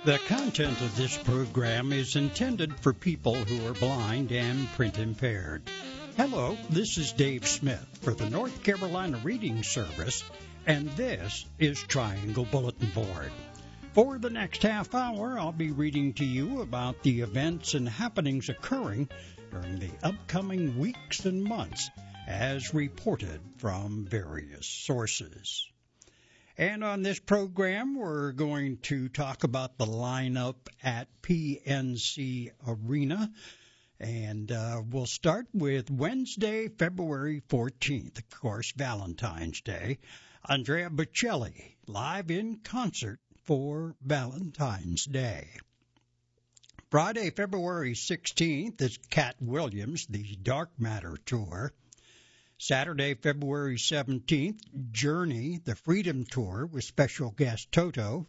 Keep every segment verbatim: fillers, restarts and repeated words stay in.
The content of this program is intended for people who are blind and print impaired. Hello, this is Dave Smith for the North Carolina Reading Service, and this is Triangle Bulletin Board. For the next half hour, I'll be reading to you about the events and happenings occurring during the upcoming weeks and months, as reported from various sources. And on this program, we're going to talk about the lineup at P N C Arena. And uh, we'll start with Wednesday, February fourteenth, of course, Valentine's Day. Andrea Bocelli, live in concert for Valentine's Day. Friday, February sixteenth, is Cat Williams, the Dark Matter Tour. Saturday, February seventeenth, Journey, the Freedom Tour with special guest Toto.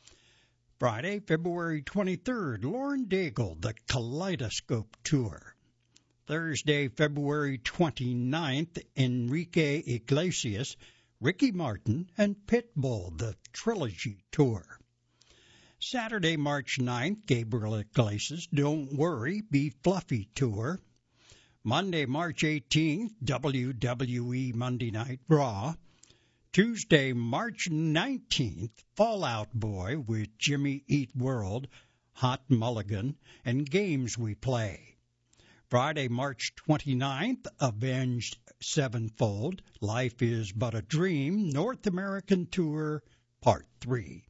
Friday, February twenty-third, Lauren Daigle, the Kaleidoscope Tour. Thursday, February twenty-ninth, Enrique Iglesias, Ricky Martin, and Pitbull, the Trilogy Tour. Saturday, March ninth, Gabriel Iglesias, Don't Worry, Be Fluffy Tour. Monday, March eighteenth, W W E Monday Night Raw. Tuesday, March nineteenth, Fall Out Boy with Jimmy Eat World, Hot Mulligan, and Games We Play. Friday, March twenty-ninth, Avenged Sevenfold, Life is But a Dream, North American Tour, Part three.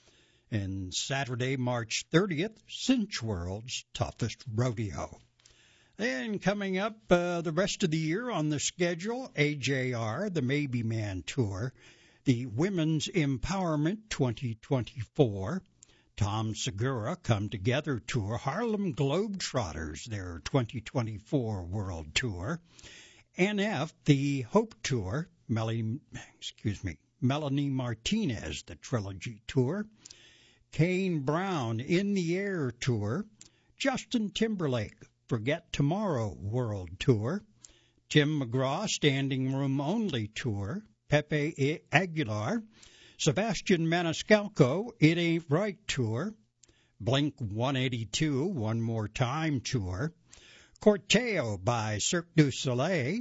And Saturday, March thirtieth, Cinch World's Toughest Rodeo. Then coming up uh, the rest of the year on the schedule, A J R, the Maybe Man Tour, the Women's Empowerment twenty twenty-four, Tom Segura Come Together Tour, Harlem Globetrotters, their twenty twenty-four World Tour, N F, the Hope Tour, Melanie, excuse me, Melanie Martinez, the Trilogy Tour, Kane Brown, In the Air Tour, Justin Timberlake, Forget Tomorrow World Tour, Tim McGraw Standing Room Only Tour, Pepe Aguilar, Sebastian Maniscalco It Ain't Right Tour, Blink one eighty-two One More Time Tour, Corteo by Cirque du Soleil,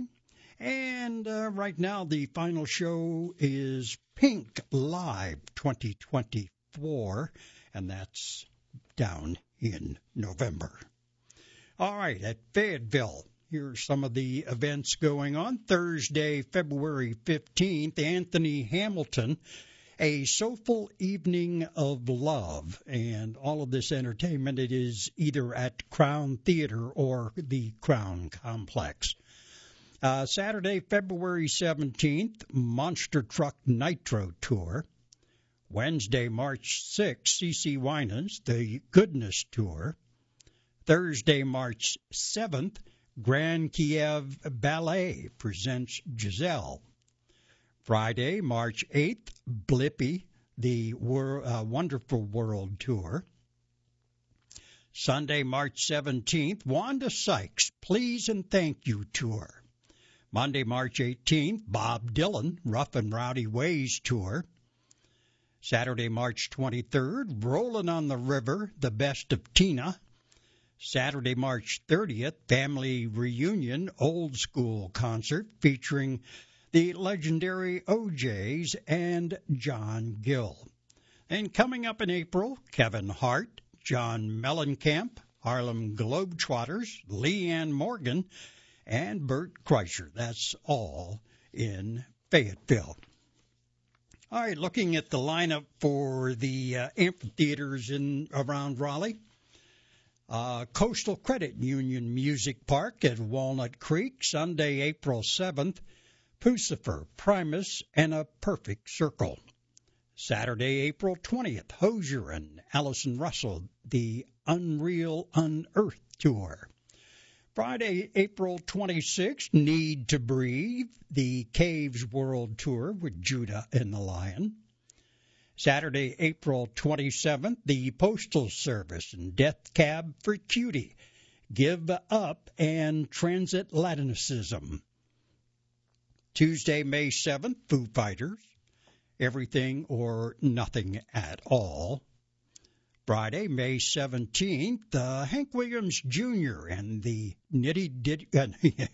and uh, right now the final show is Pink Live twenty twenty-four, and that's down in November. All right, at Fayetteville, here's some of the events going on. Thursday, February fifteenth, Anthony Hamilton, A Soulful Evening of Love. And all of this entertainment, it is either at Crown Theater or the Crown Complex. Uh, Saturday, February seventeenth, Monster Truck Nitro Tour. Wednesday, March sixth, C C Winans, The Goodness Tour. Thursday, March seventh, Grand Kiev Ballet presents Giselle. Friday, March eighth, Blippi, the Wor- uh, Wonderful World Tour. Sunday, March seventeenth, Wanda Sykes, Please and Thank You Tour. Monday, March eighteenth, Bob Dylan, Rough and Rowdy Ways Tour. Saturday, March twenty-third, Rollin' on the River, The Best of Tina. Saturday, March thirtieth, Family Reunion Old School Concert featuring the legendary O Js and John Gill. And coming up in April, Kevin Hart, John Mellencamp, Harlem Globetrotters, Leanne Morgan, and Bert Kreischer. That's all in Fayetteville. All right, looking at the lineup for the uh, amphitheaters in around Raleigh. Uh, Coastal Credit Union Music Park at Walnut Creek, Sunday, April seventh, Pucifer, Primus, and A Perfect Circle. Saturday, April twentieth, Hozier and Allison Russell, the Unreal Unearthed Tour. Friday, April twenty-sixth, Need to Breathe, the Caves World Tour with Judah and the Lion. Saturday, April twenty-seventh, the Postal Service and Death Cab for Cutie, Give Up and Transatlanticisim. Tuesday, May seventh, Foo Fighters, Everything or Nothing at All. Friday, May seventeenth, uh, Hank Williams Junior and the Nitty Ditty, uh,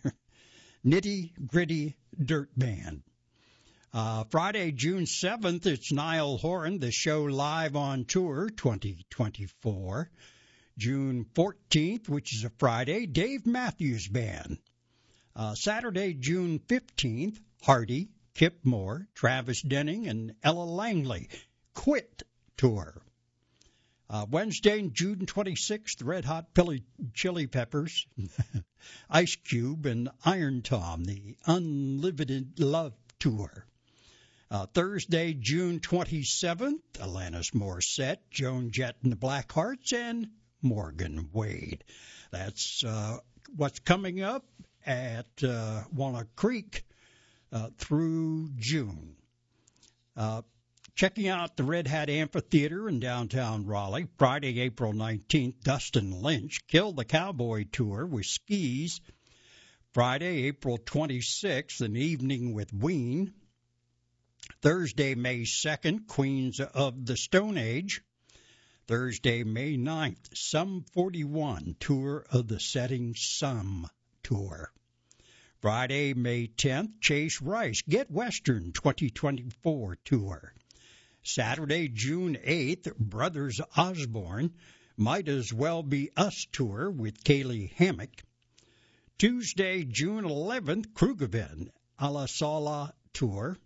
Nitty Gritty Dirt Band. Uh, Friday, June seventh, it's Niall Horan, the show live on tour twenty twenty-four. June fourteenth, which is a Friday, Dave Matthews Band. Uh, Saturday, June fifteenth, Hardy, Kip Moore, Travis Denning, and Ella Langley, Quit Tour. Uh, Wednesday, June twenty-sixth, Red Hot Chili Peppers, Ice Cube, and Iron Tom, the Unlimited Love Tour. Uh, Thursday, June twenty-seventh, Alanis Morissette, Joan Jett and the Blackhearts, and Morgan Wade. That's uh, what's coming up at uh, Walnut Creek uh, through June. Uh, checking out the Red Hat Amphitheater in downtown Raleigh, Friday, April nineteenth, Dustin Lynch, Kill the Cowboy Tour with skis. Friday, April twenty-sixth, an evening with Ween. Thursday, May second, Queens of the Stone Age. Thursday, May ninth, Sum forty-one, Tour of the Setting Sun Tour. Friday, May tenth, Chase Rice, Get Western twenty twenty-four Tour. Saturday, June eighth, Brothers Osborne, Might As Well Be Us Tour with Kaylee Hammock. Tuesday, June eleventh, Krugervin, A La Sala Tour.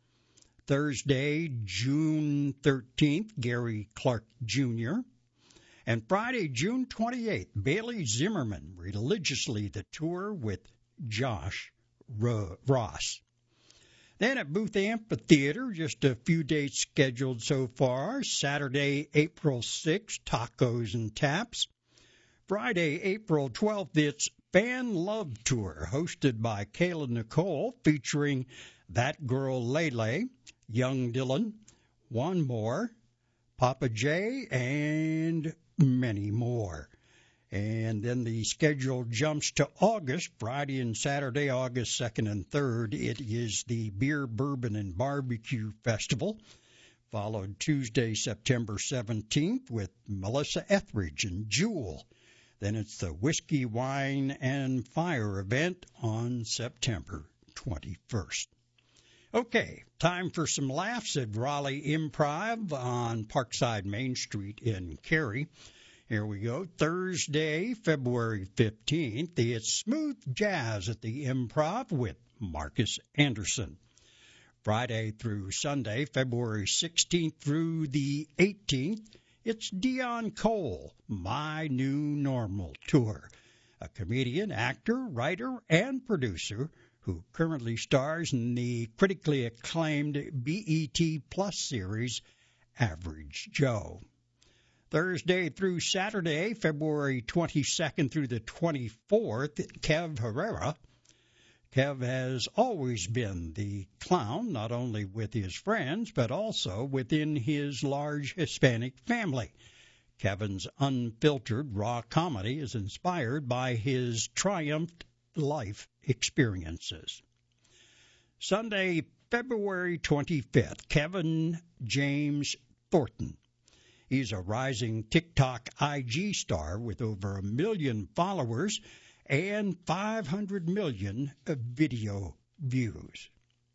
Thursday, June thirteenth, Gary Clark Junior And Friday, June twenty-eighth, Bailey Zimmerman, Religiously the Tour with Josh Ross. Then at Booth Amphitheater, just a few dates scheduled so far. Saturday, April sixth, Tacos and Taps. Friday, April twelfth, it's Fan Love Tour, hosted by Kayla Nicole, featuring That Girl Lele, Young Dylan, One More, Papa J, and many more. And then the schedule jumps to August, Friday and Saturday, August second and third. It is the Beer, Bourbon, and Barbecue Festival, followed Tuesday, September seventeenth, with Melissa Etheridge and Jewel. Then it's the Whiskey, Wine, and Fire event on September twenty-first. Okay, time for some laughs at Raleigh Improv on Parkside Main Street in Cary. Here we go. Thursday, February fifteenth, it's Smooth Jazz at the Improv with Marcus Anderson. Friday through Sunday, February sixteenth through the eighteenth, it's Dion Cole, My New Normal Tour, a comedian, actor, writer, and producer who currently stars in the critically acclaimed B E T Plus series Average Joe. Thursday through Saturday, February twenty-second through the twenty-fourth, Kev Herrera. Kev has always been the clown, not only with his friends, but also within his large Hispanic family. Kevin's unfiltered raw comedy is inspired by his triumphed life experiences. Sunday, February twenty-fifth, Kevin James Thornton. He's a rising TikTok I G star with over a million followers and five hundred million video views.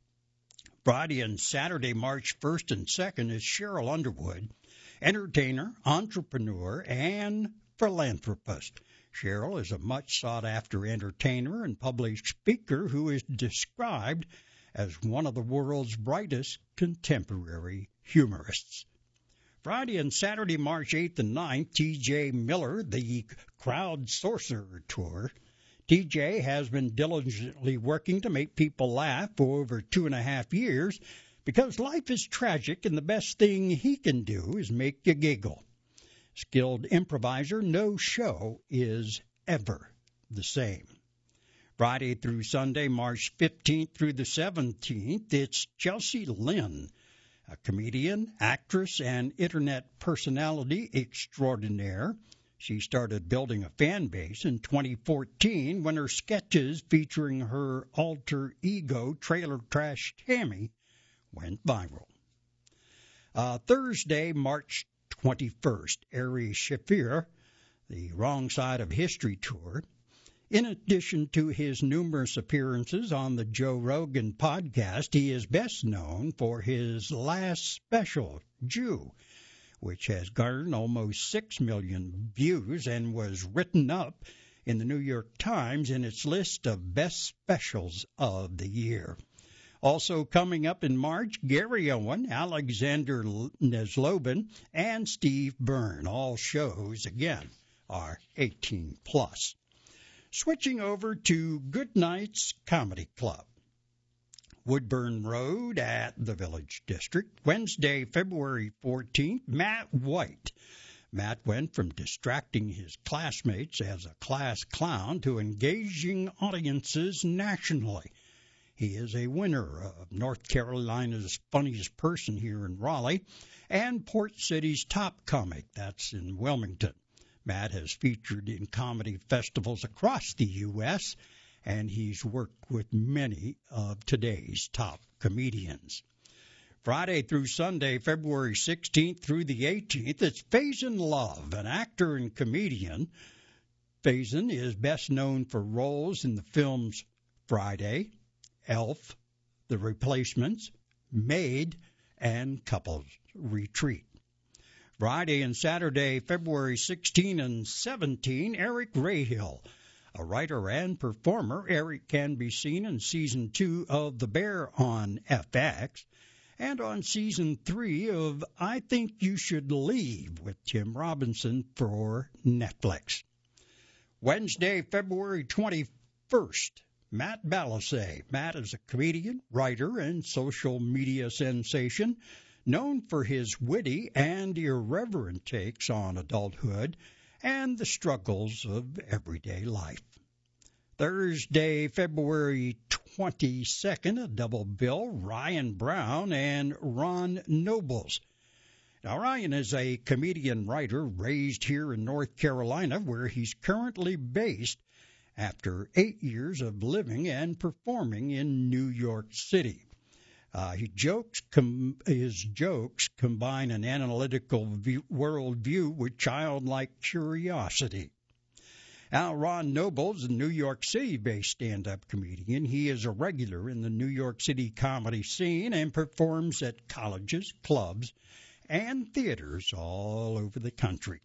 Friday and Saturday, March first and second, is Cheryl Underwood, entertainer, entrepreneur, and philanthropist. Cheryl is a much sought-after entertainer and public speaker who is described as one of the world's brightest contemporary humorists. Friday and Saturday, March eighth and ninth, T J Miller, the Crowd Sorcerer Tour. T J has been diligently working to make people laugh for over two and a half years because life is tragic and the best thing he can do is make you giggle. Skilled improviser, no show is ever the same. Friday through Sunday, March fifteenth through the seventeenth, it's Chelsea Lynn, a comedian, actress, and internet personality extraordinaire. She started building a fan base in twenty fourteen when her sketches featuring her alter ego, Trailer Trash Tammy, went viral. Uh, Thursday, March twenty-first Ari Shaffir, the Wrong Side of History tour. In addition to his numerous appearances on the Joe Rogan podcast, he is best known for his last special, Jew, which has garnered almost six million views and was written up in the New York Times in its list of best specials of the year. Also coming up in March, Gary Owen, Alexander Neslobin, and Steve Byrne. All shows, again, are eighteen plus. Switching over to Good Nights Comedy Club. Woodburn Road at the Village District, Wednesday, February fourteenth, Matt White. Matt went from distracting his classmates as a class clown to engaging audiences nationally. He is a winner of North Carolina's Funniest Person here in Raleigh and Port City's Top Comic, that's in Wilmington. Matt has featured in comedy festivals across the U S, and he's worked with many of today's top comedians. Friday through Sunday, February sixteenth through the eighteenth, it's Faison Love, an actor and comedian. Faison is best known for roles in the films Friday, Elf, The Replacements, Maid, and Couples Retreat. Friday and Saturday, February sixteenth and seventeenth, Eric Rahill. A writer and performer, Eric can be seen in Season two of The Bear on F X and on Season three of I Think You Should Leave with Tim Robinson for Netflix. Wednesday, February twenty-first, Matt Balasay. Matt is a comedian, writer, and social media sensation, known for his witty and irreverent takes on adulthood and the struggles of everyday life. Thursday, February twenty-second, a double bill, Ryan Brown and Ron Nobles. Now, Ryan is a comedian writer raised here in North Carolina, where he's currently based after eight years of living and performing in New York City. Uh, he jokes, com- his jokes combine an analytical view, worldview with childlike curiosity. Now, Ron Nobles, a New York City-based stand-up comedian. He is a regular in the New York City comedy scene and performs at colleges, clubs, and theaters all over the country.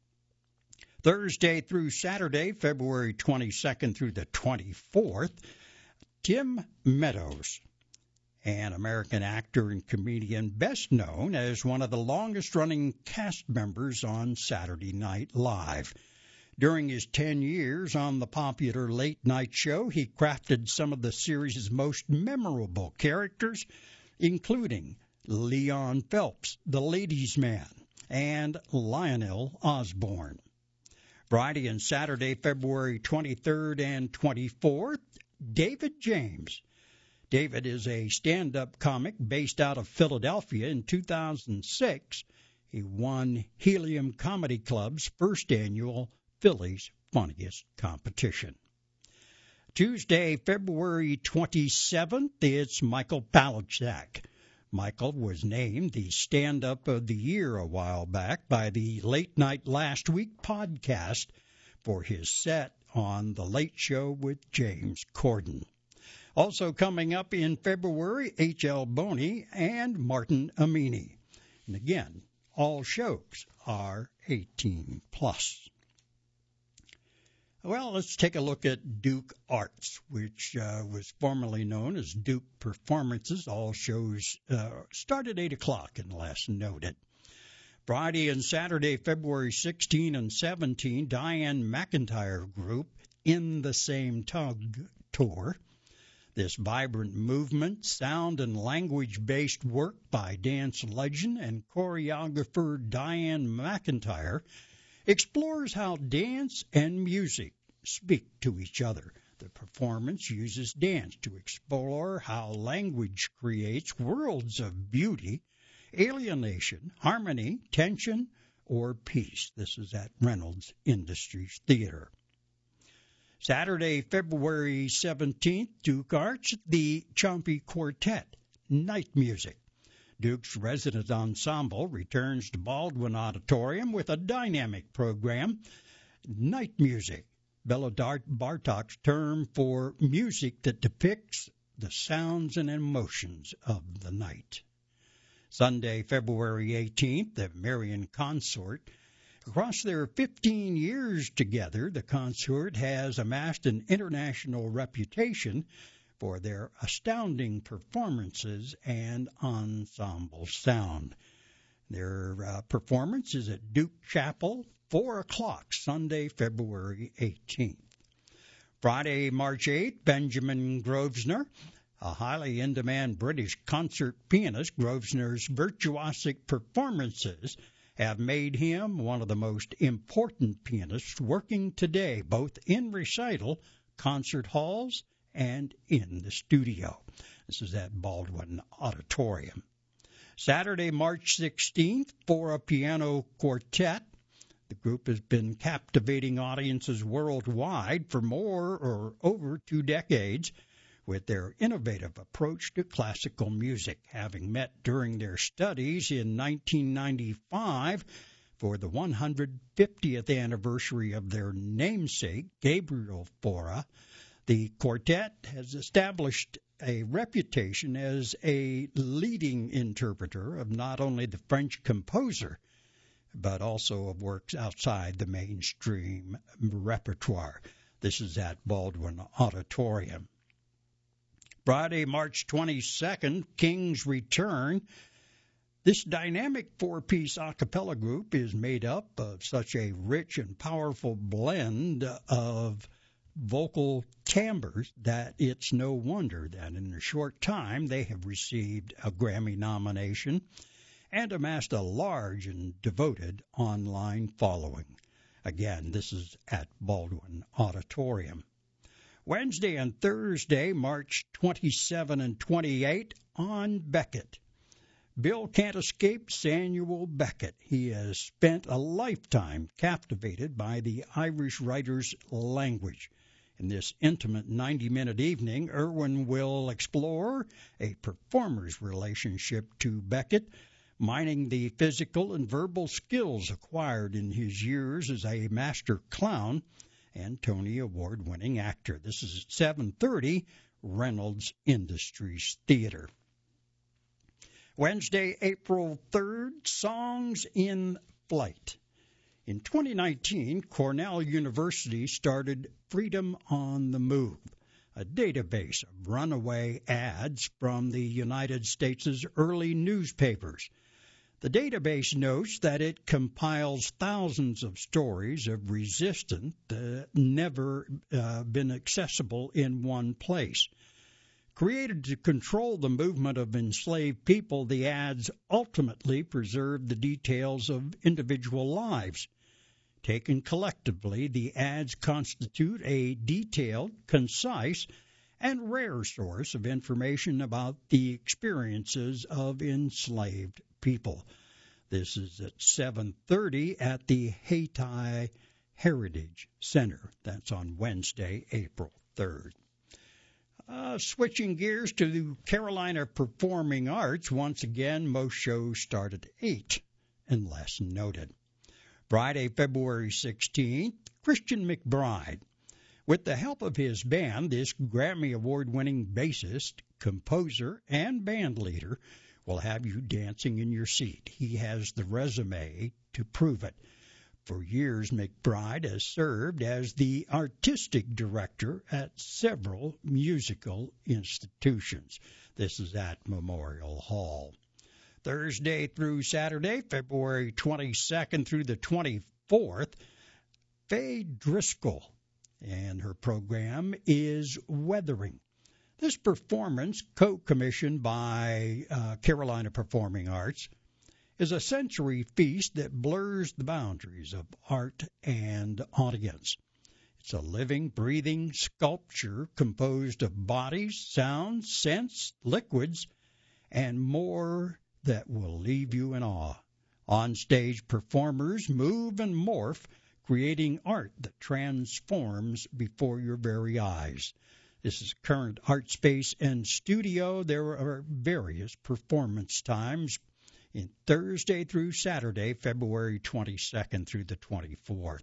Thursday through Saturday, February twenty-second through the twenty-fourth, Tim Meadows, an American actor and comedian best known as one of the longest-running cast members on Saturday Night Live. During his ten years on the popular late-night show, he crafted some of the series' most memorable characters, including Leon Phelps, the Ladies' Man, and Lionel Osborne. Friday and Saturday, February twenty-third and twenty-fourth, David James. David is a stand-up comic based out of Philadelphia. In two thousand six, he won Helium Comedy Club's first annual Philly's Funniest competition. Tuesday, February twenty-seventh, it's Michael Palachuk. Michael was named the Stand-Up of the Year a while back by the Late Night Last Week podcast for his set on The Late Show with James Corden. Also coming up in February, H L. Boney and Martin Amini. And again, all shows are eighteen plus. Well, let's take a look at Duke Arts, which uh, was formerly known as Duke Performances. All shows uh, start at eight o'clock unless noted. Friday and Saturday, February sixteenth and seventeenth, Diane McIntyre Group in the Same Tug tour. This vibrant movement, sound and language-based work by dance legend and choreographer Diane McIntyre explores how dance and music speak to each other. The performance uses dance to explore how language creates worlds of beauty, alienation, harmony, tension, or peace. This is at Reynolds Industries Theater. Saturday, February seventeenth, Duke Arts, the Chompy Quartet, Night Music. Duke's Resident Ensemble returns to Baldwin Auditorium with a dynamic program, Night Music, Bela Bartok's term for music that depicts the sounds and emotions of the night. Sunday, February eighteenth, the Marian Consort. Across their fifteen years together, the consort has amassed an international reputation for their astounding performances and ensemble sound. Their uh, performance is at Duke Chapel, four o'clock, Sunday, February eighteenth. Friday, March eighth, Benjamin Grosvenor, a highly in-demand British concert pianist. Grosvenor's virtuosic performances have made him one of the most important pianists working today, both in recital, concert halls, and in the studio. This is at Baldwin Auditorium. Saturday, March sixteenth, for a piano quartet. The group has been captivating audiences worldwide for more or over two decades with their innovative approach to classical music, having met during their studies in nineteen ninety-five for the one hundred fiftieth anniversary of their namesake, Gabriel Fauré. The quartet has established a reputation as a leading interpreter of not only the French composer, but also of works outside the mainstream repertoire. This is at Baldwin Auditorium. Friday, March twenty-second, King's Return. This dynamic four-piece a cappella group is made up of such a rich and powerful blend of vocal timbres that it's no wonder that in a short time they have received a Grammy nomination and amassed a large and devoted online following. Again, this is at Baldwin Auditorium. Wednesday and Thursday, March twenty-seventh and twenty-eighth, on Beckett. Bill can't escape Samuel Beckett. He has spent a lifetime captivated by the Irish writer's language. In this intimate ninety-minute evening, Irwin will explore a performer's relationship to Beckett, mining the physical and verbal skills acquired in his years as a master clown and Tony Award-winning actor. This is at seven thirty, Reynolds Industries Theater. Wednesday, April third, Songs in Flight. In twenty nineteen, Cornell University started Freedom on the Move, a database of runaway ads from the United States' early newspapers. The database notes that it compiles thousands of stories of resistance that never uh, been accessible in one place. Created to control the movement of enslaved people, the ads ultimately preserve the details of individual lives. Taken collectively, the ads constitute a detailed, concise, and rare source of information about the experiences of enslaved people. This is at seven thirty at the Hayti Heritage Center. That's on Wednesday, April third. Uh, switching gears to the Carolina Performing Arts, once again, most shows start at eight, unless noted. Friday, February sixteenth, Christian McBride. With the help of his band, this Grammy Award-winning bassist, composer, and band leader will have you dancing in your seat. He has the resume to prove it. For years, McBride has served as the artistic director at several musical institutions. This is at Memorial Hall. Thursday through Saturday, February twenty-second through the twenty-fourth, Faye Driscoll, and her program is Weathering. This performance, co-commissioned by uh, Carolina Performing Arts, is a sensory feast that blurs the boundaries of art and audience. It's a living, breathing sculpture composed of bodies, sounds, scents, liquids, and more that will leave you in awe. On-stage performers move and morph, creating art that transforms before your very eyes. This is current art space and studio. There are various performance times in Thursday through Saturday, February twenty-second through the twenty-fourth.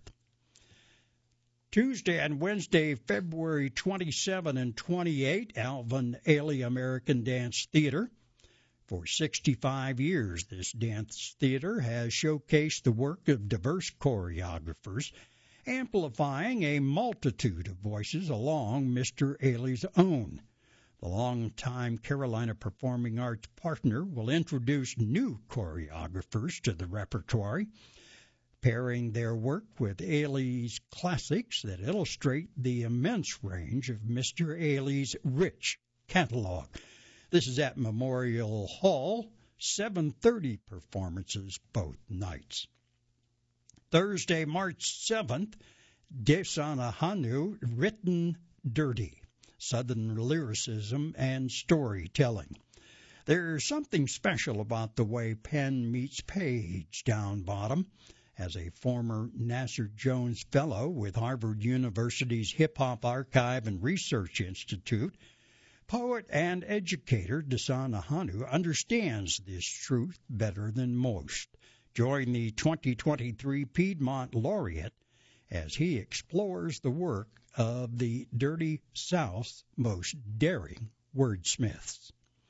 Tuesday and Wednesday, February twenty-seventh and twenty-eighth, Alvin Ailey American Dance Theater. For sixty-five years, this dance theater has showcased the work of diverse choreographers, amplifying a multitude of voices along Mister Ailey's own. The longtime Carolina Performing Arts partner will introduce new choreographers to the repertoire, pairing their work with Ailey's classics that illustrate the immense range of Mister Ailey's rich catalog. This is at Memorial Hall, seven thirty performances both nights. Thursday, March seventh, Desanahanu, Written Dirty, Southern Lyricism and Storytelling. There's something special about the way pen meets page down bottom. As a former Nasser Jones Fellow with Harvard University's Hip Hop Archive and Research Institute, poet and educator Desanahanu understands this truth better than most. Join the twenty twenty-three Piedmont Laureate as he explores the work of the Dirty South's most daring wordsmiths.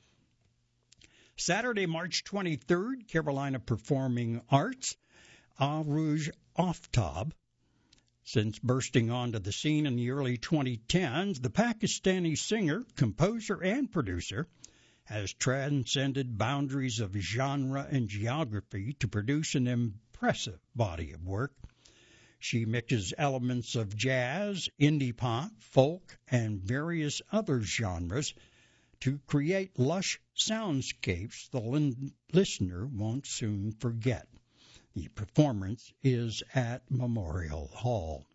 Saturday, March twenty-third, Carolina Performing Arts, Aruj Aftab. Since bursting onto the scene in the early twenty tens, the Pakistani singer, composer, and producer has transcended boundaries of genre and geography to produce an impressive body of work. She mixes elements of jazz, indie pop, folk, and various other genres to create lush soundscapes the listener won't soon forget. The performance is at Memorial Hall.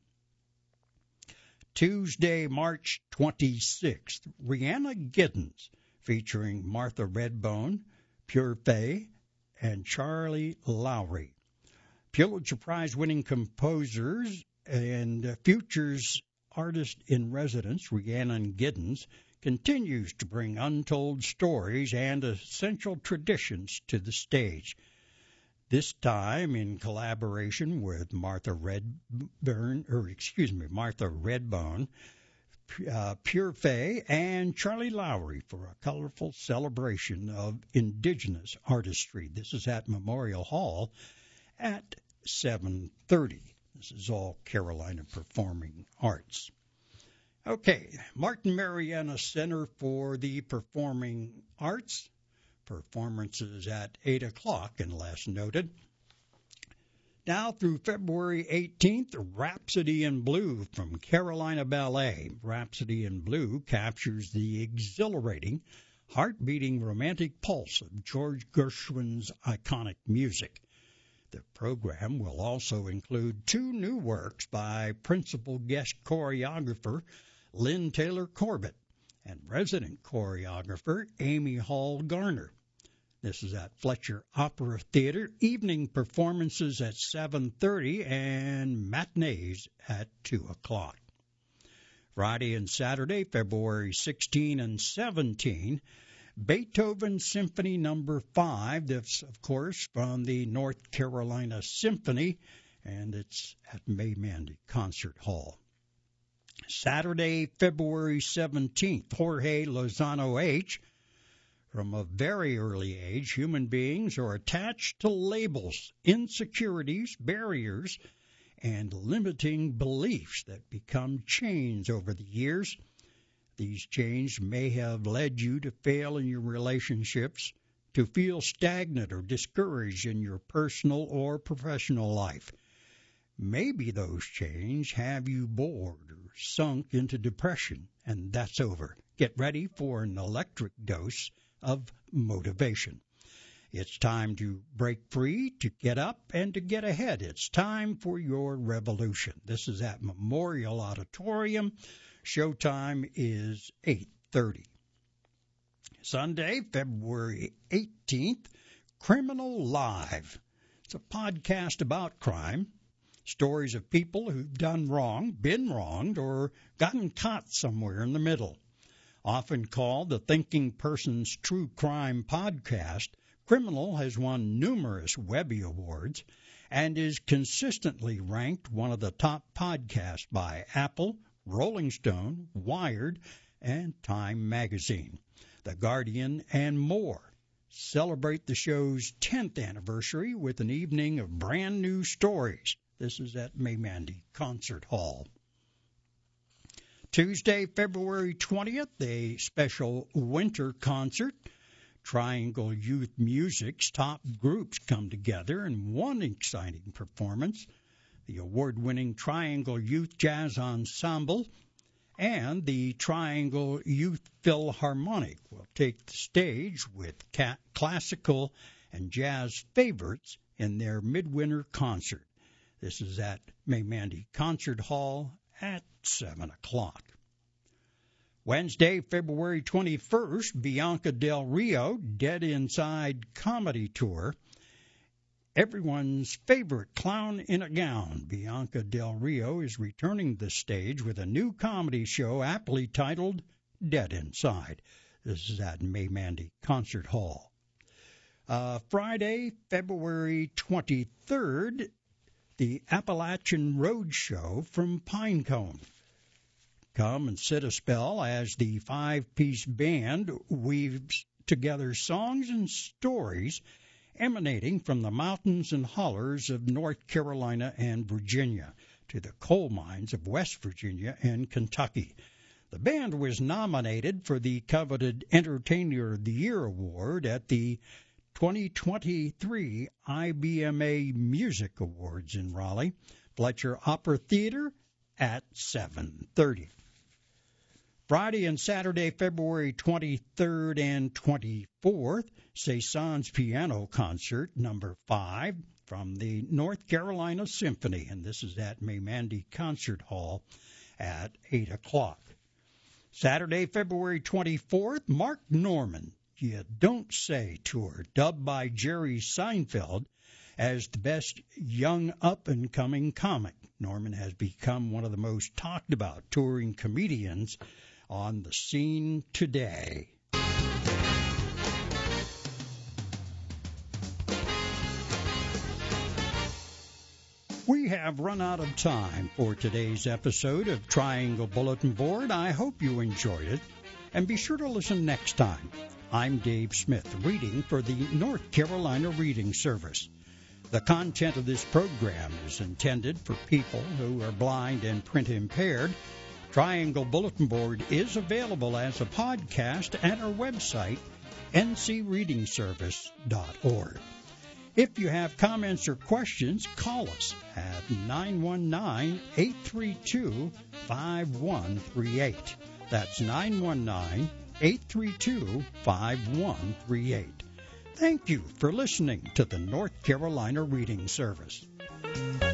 Tuesday, March twenty-sixth, Rhianna Giddens, featuring Martha Redbone, Pure Fay, and Charlie Lowry. Pulitzer Prize-winning composers and Futures Artist-in-Residence, Rhianna Giddens, continues to bring untold stories and essential traditions to the stage. This time in collaboration with Martha Redburn, or excuse me, Martha Redbone, uh, Pure Fay, and Charlie Lowry for a colorful celebration of indigenous artistry. This is at Memorial Hall at seven thirty. This is all Carolina Performing Arts. Okay, Martin Marietta Center for the Performing Arts. Performances at eight o'clock, unless noted. Now through February eighteenth, Rhapsody in Blue from Carolina Ballet. Rhapsody in Blue captures the exhilarating, heart-beating romantic pulse of George Gershwin's iconic music. The program will also include two new works by principal guest choreographer Lynn Taylor Corbett and resident choreographer Amy Hall Garner. This is at Fletcher Opera Theater, evening performances at seven thirty and matinees at two o'clock. Friday and Saturday, February sixteenth and seventeenth, Beethoven Symphony Number five. This, of course, from the North Carolina Symphony, and it's at May Mandy Concert Hall. Saturday, February seventeenth, Jorge Lozano H. From a very early age, human beings are attached to labels, insecurities, barriers, and limiting beliefs that become chains over the years. These chains may have led you to fail in your relationships, to feel stagnant or discouraged in your personal or professional life. Maybe those chains have you bored or sunk into depression, and that's over. Get ready for an electric dose of motivation. It's time to break free, to get up, and to get ahead. It's time for your revolution. This is at Memorial Auditorium. Showtime is eight thirty. Sunday, February eighteenth, Criminal Live. It's a podcast about crime, stories of people who've done wrong, been wronged, or gotten caught somewhere in the middle. Often called the Thinking Person's True Crime Podcast, Criminal has won numerous Webby Awards and is consistently ranked one of the top podcasts by Apple, Rolling Stone, Wired, and Time Magazine, The Guardian, and more. Celebrate the show's tenth anniversary with an evening of brand new stories. This is at Maymandy Concert Hall. Tuesday, February twentieth, a special winter concert. Triangle Youth Music's top groups come together in one exciting performance. The award-winning Triangle Youth Jazz Ensemble and the Triangle Youth Philharmonic will take the stage with classical and jazz favorites in their midwinter concert. This is at Maymandy Concert Hall at seven o'clock. Wednesday, February twenty-first, Bianca Del Rio, Dead Inside Comedy Tour. Everyone's favorite clown in a gown, Bianca Del Rio, is returning to the stage with a new comedy show aptly titled Dead Inside. This is at Maymandy Concert Hall. Uh, Friday, February twenty-third, the Appalachian Road Show from Pinecone. Come and sit a spell as the five-piece band weaves together songs and stories emanating from the mountains and hollers of North Carolina and Virginia to the coal mines of West Virginia and Kentucky. The band was nominated for the coveted Entertainer of the Year award at the twenty twenty-three I B M A Music Awards in Raleigh, Fletcher Opera Theater at seven thirty. Friday and Saturday, February twenty-third and twenty-fourth, Cezanne's Piano Concert, number five, from the North Carolina Symphony, and this is at Maymandy Concert Hall at eight o'clock. Saturday, February twenty-fourth, Mark Norman, You Don't Say Tour, dubbed by Jerry Seinfeld as the best young up-and-coming comic. Norman has become one of the most talked-about touring comedians on the scene today. We have run out of time for today's episode of Triangle Bulletin Board. I hope you enjoyed it, and be sure to listen next time. I'm Dave Smith, reading for the North Carolina Reading Service. The content of this program is intended for people who are blind and print impaired. Triangle Bulletin Board is available as a podcast at our website, n c reading service dot org. If you have comments or questions, call us at nine one nine, eight three two, five one three eight. That's nine one nine, eight three two, five one three eight. Thank you for listening to the North Carolina Reading Service.